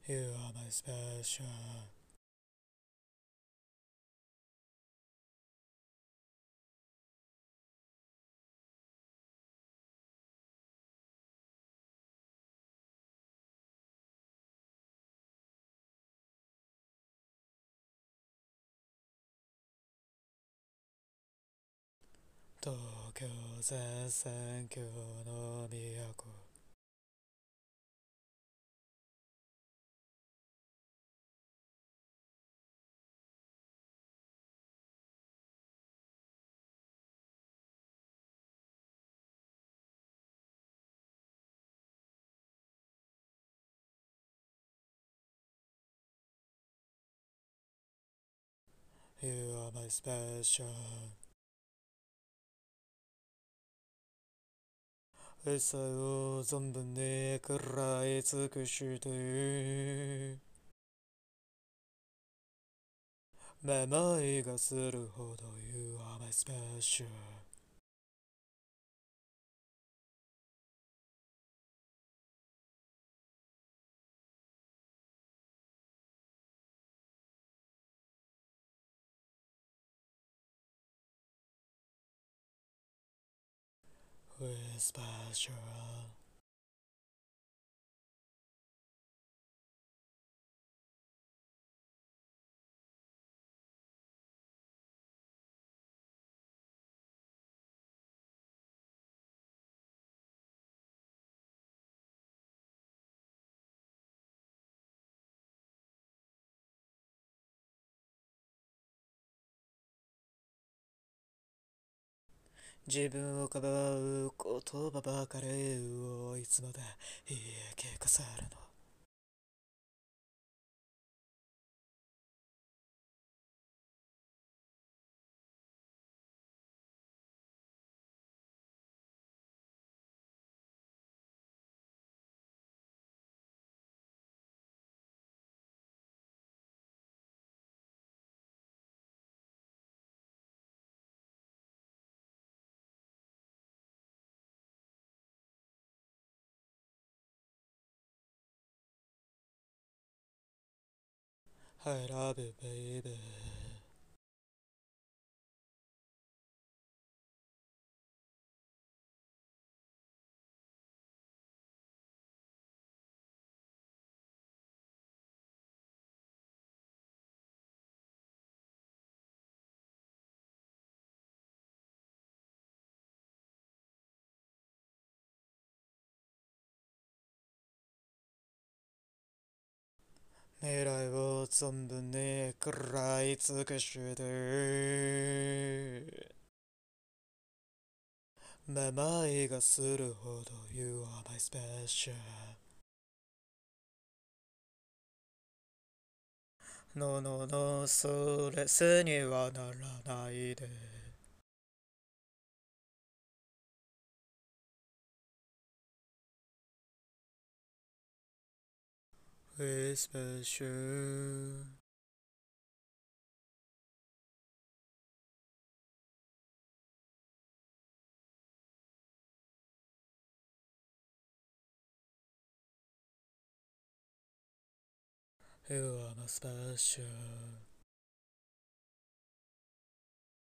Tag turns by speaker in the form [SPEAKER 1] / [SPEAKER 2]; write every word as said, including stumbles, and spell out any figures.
[SPEAKER 1] You are my special. Tokyo 全線橋の都 You are my special. 一切を存分に食らい尽くしてめまいがするほど You are my special. We special. 自分をかばう言葉ばかりをいつまで言い聞かせるの I love you, baby. 未来を存分に食らい尽くしてめまいがするほど You are my special. No, no, no, ストレスにはならないで We special. You are my special.